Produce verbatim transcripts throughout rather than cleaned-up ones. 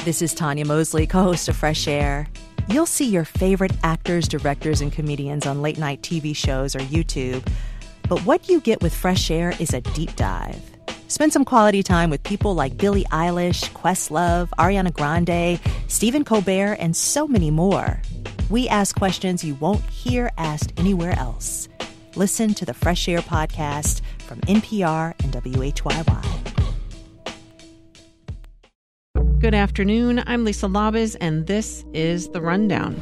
This is Tanya Mosley, co-host of Fresh Air. You'll see your favorite actors, directors, and comedians on late-night T V shows or YouTube. But what you get with Fresh Air is a deep dive. Spend some quality time with people like Billie Eilish, Questlove, Ariana Grande, Stephen Colbert, and so many more. We ask questions you won't hear asked anywhere else. Listen to the Fresh Air podcast from N P R and W H Y Y. Good afternoon. I'm Lisa Labuz, and this is The Rundown.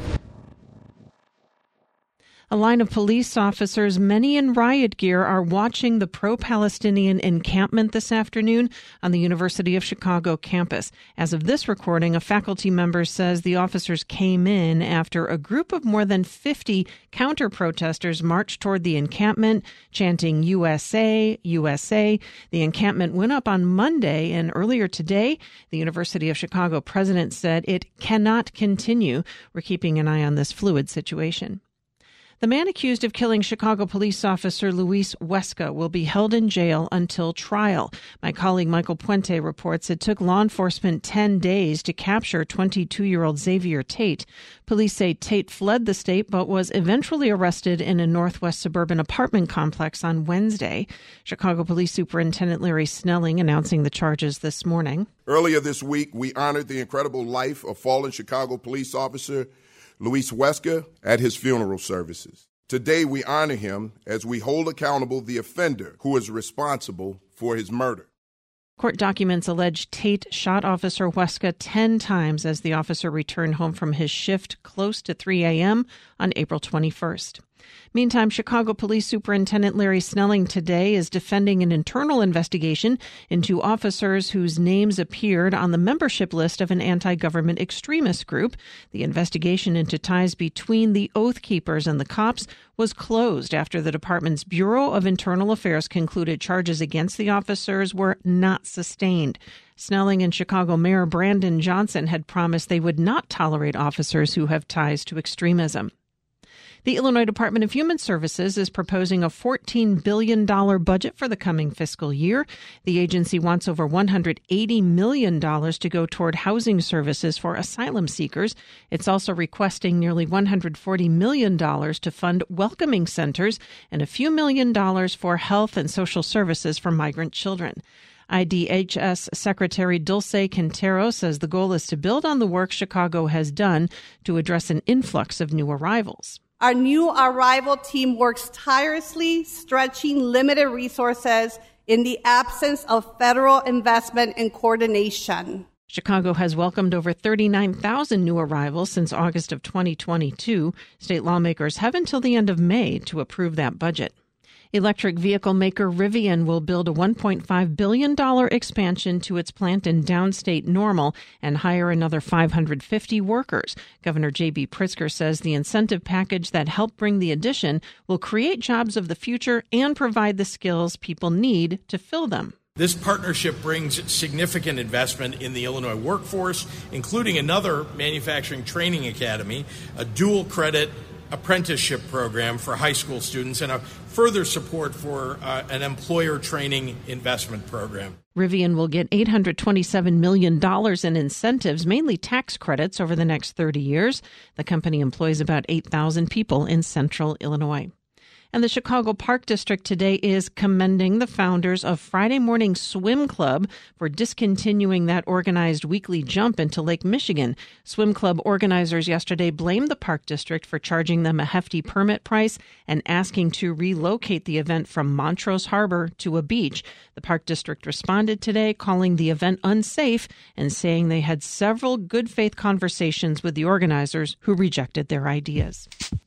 A line of police officers, many in riot gear, are watching the pro-Palestinian encampment this afternoon on the University of Chicago campus. As of this recording, a faculty member says the officers came in after a group of more than fifty counter-protesters marched toward the encampment, chanting U S A, U S A. The encampment went up on Monday, and earlier today, the University of Chicago president said it cannot continue. We're keeping an eye on this fluid situation. The man accused of killing Chicago police officer Luis Huesca will be held in jail until trial. My colleague Michael Puente reports it took law enforcement ten days to capture twenty-two-year-old Xavier Tate. Police say Tate fled the state but was eventually arrested in a northwest suburban apartment complex on Wednesday. Chicago Police Superintendent Larry Snelling announcing the charges this morning. Earlier this week, we honored the incredible life of fallen Chicago police officer Luis Huesca at his funeral services. Today, we honor him as we hold accountable the offender who is responsible for his murder. Court documents allege Tate shot Officer Huesca ten times as the officer returned home from his shift close to three a.m. on April twenty-first. Meantime, Chicago Police Superintendent Larry Snelling today is defending an internal investigation into officers whose names appeared on the membership list of an anti-government extremist group. The investigation into ties between the Oath Keepers and the cops was closed after the department's Bureau of Internal Affairs concluded charges against the officers were not sustained. Snelling and Chicago Mayor Brandon Johnson had promised they would not tolerate officers who have ties to extremism. The Illinois Department of Human Services is proposing a fourteen billion dollars budget for the coming fiscal year. The agency wants over one hundred eighty million dollars to go toward housing services for asylum seekers. It's also requesting nearly one hundred forty million dollars to fund welcoming centers and a few million dollars for health and social services for migrant children. I D H S Secretary Dulce Quintero says the goal is to build on the work Chicago has done to address an influx of new arrivals. Our new arrival team works tirelessly, stretching limited resources in the absence of federal investment and coordination. Chicago has welcomed over thirty-nine thousand new arrivals since August of twenty twenty-two. State lawmakers have until the end of May to approve that budget. Electric vehicle maker Rivian will build a one point five billion dollars expansion to its plant in downstate Normal and hire another five hundred fifty workers. Governor J B Pritzker says the incentive package that helped bring the addition will create jobs of the future and provide the skills people need to fill them. This partnership brings significant investment in the Illinois workforce, including another manufacturing training academy, a dual credit apprenticeship program for high school students, and a further support for uh, an employer training investment program. Rivian will get eight hundred twenty-seven million dollars in incentives, mainly tax credits, over the next thirty years. The company employs about eight thousand people in central Illinois. And the Chicago Park District today is commending the founders of Friday Morning Swim Club for discontinuing that organized weekly jump into Lake Michigan. Swim Club organizers yesterday blamed the Park District for charging them a hefty permit price and asking to relocate the event from Montrose Harbor to a beach. The Park District responded today, calling the event unsafe and saying they had several good faith conversations with the organizers who rejected their ideas.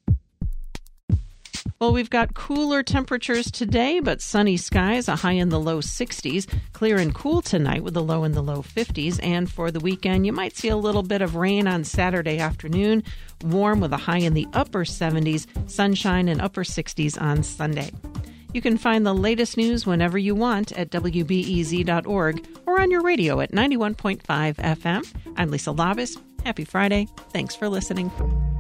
Well, we've got cooler temperatures today, but sunny skies, a high in the low sixties. Clear and cool tonight with a low in the low fifties. And for the weekend, you might see a little bit of rain on Saturday afternoon. Warm with a high in the upper seventies. Sunshine and upper sixties on Sunday. You can find the latest news whenever you want at W B E Z dot org or on your radio at ninety-one point five F M. I'm Lisa Labuz. Happy Friday. Thanks for listening.